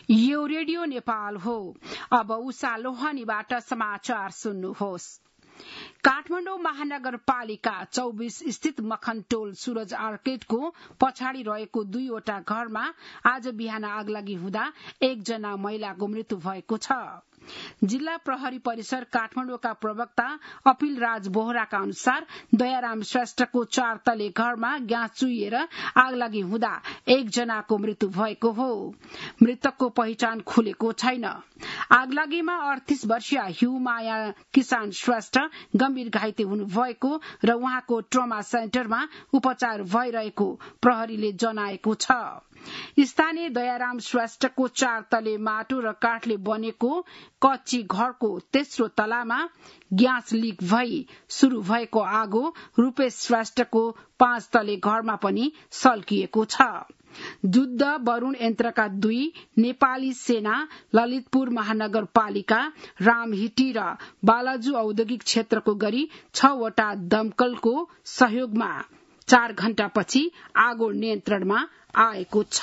यो रेडियो नेपाल हो। अब उषा लोहानीबाट समाचार सुन्नुहोस्। काठमाडौँ महानगरपालिका 24 स्थित मखनटोल सूरज आर्केडको पछाडि रहेको 2वटा घरमा आज बिहान आगलागी हुँदा 1 जना महिलाको मृत्यु भएको छ। जिल्ला प्रहरी परिसर काठमाडौँका प्रवक्ता अपिल राज बोहराका अनुसार दयाराम श्रेष्ठको 4 तले घरमा ग्यास चुहिएर आगलागी हुँदा 1 जनाको मृत्यु भएको हो। मृतकको पहिचान खुलेको छैन। आगलागीमा 38 वर्षीय हिउमाया किसान श्रेष्ठ गम्भीर घाइते हुनुभएको र उहाँको ट्रमा सेन्टरमा उपचार भइरहेको प्रहरीले जनाएको छ। स्थानीय दयाराम श्रेष्ठको 4 तले माटो र काठले बनेको कच्ची घरको तेस्रो तलामा ग्यास लीक भई शुरू भएको आगो रूपेश श्रेष्ठको 5 तले घरमा पनि सल्किएको छ। युद्ध वरुण यन्त्रका 2 नेपाली सेना ललितपुर महानगरपालिका रामहिटी र बालाजु औद्योगिक क्षेत्रको गरी 6 वटा दमकलको सहयोगमा 4 घण्टापछि आगो नियन्त्रणमा आएको छ।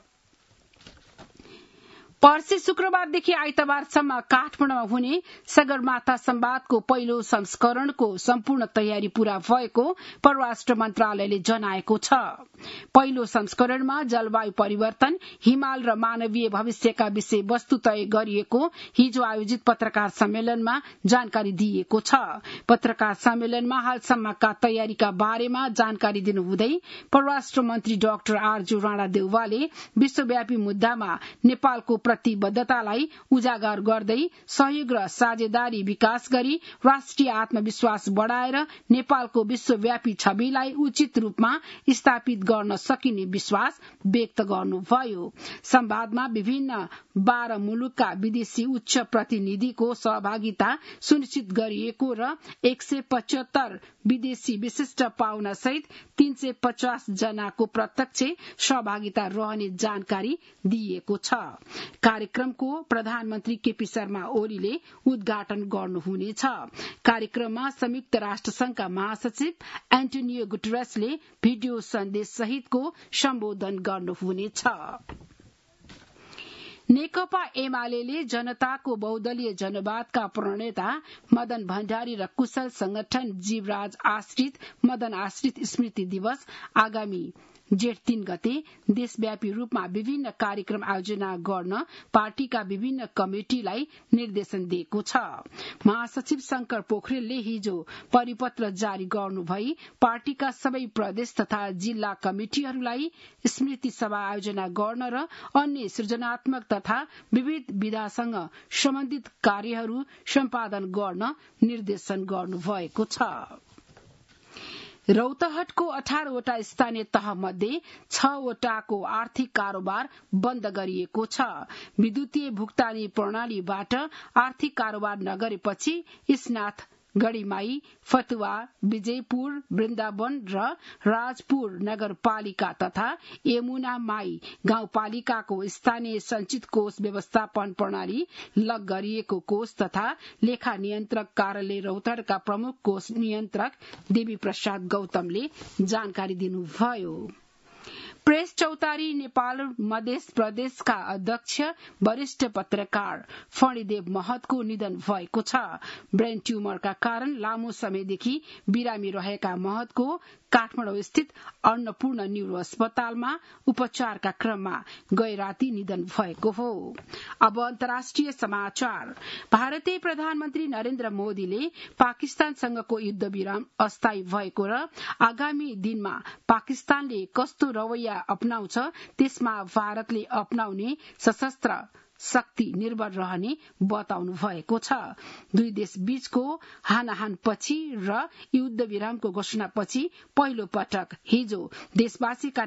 पर्सि शुक्रबारदेखि आइतबारसम्म काठमाडौँमा हुने सगरमाथा संवादको पहिलो संस्करणको सम्पूर्ण तयारी पूरा भएको परराष्ट्र मन्त्रालयले जनाएको छ। पहिलो संस्करणमा जलवायु परिवर्तन, हिमाल र मानवीय भविष्यका विषयवस्तु तय गरिएको हिजो आयोजित पत्रकार सम्मेलनमा जानकारी दिइएको छ। पत्रकार सम्मेलनमा हालसम्मका तयारीका बारेमा जानकारी दिनुहुँदै परराष्ट्र मन्त्री डाक्टर आरजु राणा देउवाले विश्वव्यापी मुद्दामा नेपालको प्रतिबद्धतालाई उजागर गर्दै सहयोग र साझेदारी विकास गरी राष्ट्रिय आत्मविश्वास बढ़ाएर नेपालको विश्वव्यापी छविलाई उचित रूपमा स्थापित गर्न सकिने विश्वास व्यक्त गर्नुभयो। संवादमा विभिन्न 12 मुलुकका विदेशी उच्च प्रतिनिधिको सहभागिता सुनिश्चित गरिएको र 175 विदेशी विशिष्ट पाहुना सहित 350 जनाको प्रत्यक्ष सहभागिता रहने जानकारी दिइएको छ। कार्यक्रमको प्रधानमन्त्री केपी शर्मा ओलीले उद्घाटन गर्नुहुनेछ। कार्यक्रममा संयुक्त राष्ट्र संघका महासचिव एन्टोनियो गुटेरसले भिडियो सन्देश सहितको सम्बोधन गर्नुहुनेछ। नेकपा एमाले जनताको बहुदलीय जनवादका प्रणेता मदन भण्डारी र कुशल संगठन जीवराज आश्रित मदन आश्रित स्मृति दिवस आगामी जेठ 3 गते देशव्यापी रूपमा विभिन्न कार्यक्रम आयोजना गर्न पार्टीका विभिन्न कमिटिलाई निर्देशन दिएको छ। महासचिव शंकर पोखरेलले हिजो परिपत्र जारी गर्नुभई पार्टीका सबै प्रदेश तथा जिल्ला कमिटिहरूलाई स्मृति सभा आयोजना गर्न र अन्य सृजनात्मक तथा विविध विधासँग सम्बन्धित कार्यहरू सम्पादन गर्न निर्देशन गर्नुभएको छ। रौतहटको 18 वटा स्थानीय तह मध्ये 6 वटाको आर्थिक कारोबार बन्द गरिएको छ। विद्युतीय भुक्तानी प्रणालीबाट आर्थिक कारोबार नगरेपछि स्नाथ गढीमाई, फतुवा, विजयपुर, वृन्दावन र राजपुर नगरपालिका तथा यमुनामाई गाउँपालिकाको स्थानीय संचित कोष व्यवस्थापन प्रणाली लग गरिएको कोष तथा लेखा नियन्त्रक कार्यालय रौतहटका प्रमुख कोष नियन्त्रक देवी प्रसाद गौतमले जानकारी दिनुभयो। प्रेस चौतारी नेपाल मध्य प्रदेशका अध्यक्ष वरिष्ठ पत्रकार फणिदेव महतको निधन भएको छ। ब्रेन ट्युमरका कारण लामो समयदेखि बिरामी रहेका महतको काठमाडौँ स्थित अन्नपूर्ण न्यूरो अस्पतालमा उपचारका क्रममा गए राति निधन भएको हो। अब अन्तर्राष्ट्रिय समाचार। भारतीय प्रधानमन्त्री नरेन्द्र मोदीले पाकिस्तानसँगको युद्ध विराम अस्थायी भएको र आगामी दिनमा पाकिस्तानले कस्तो रवैया अपनाउँछ त्यसमा भारतले अपनाउने सशस्त्र शक्ति निर्भर रहने बताउनु भएको छ। दुई देश बीचको हानाहानपछि र युद्ध विरामको घोषणापछि पहिलो पटक हिजो देशवासीका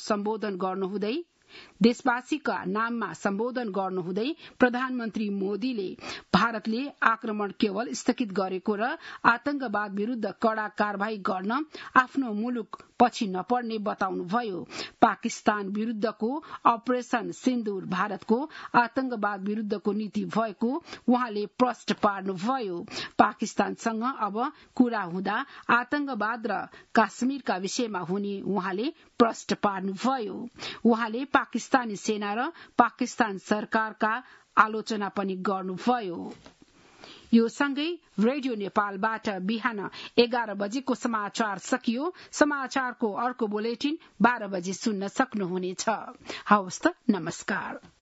नाममा सम्बोधन गर्नुहुँदै प्रधानमन्त्री मोदीले भारतले आक्रमण केवल स्थगित गरेको र आतंकवाद विरूद्ध कड़ा कारवाही गर्न आफ्नो मुलुक पछि नपर्ने बताउनुभयो। पाकिस्तान विरूद्धको अपरेशन सिन्दूर भारतको आतंकवाद विरूद्धको नीति भएको उहाँले प्रष्ट पार्नुभयो। पाकिस्तानसँग अब कुरा हुँदा आतंकवाद र काश्मीरका विषयमा हुने उहाँले प्रष्ट पार्नुभयो। उहाँले पाकिस्तानी सेना र पाकिस्तान सरकारका आलोचना पनि गर्नुभयो। यो सँगै रेडियो नेपालबाट बिहान 11 बजेको समाचार सकियो। समाचारको अर्को बुलेटिन 12 बजे सुन्न सक्नुहुनेछ। हवस् त, नमस्कार।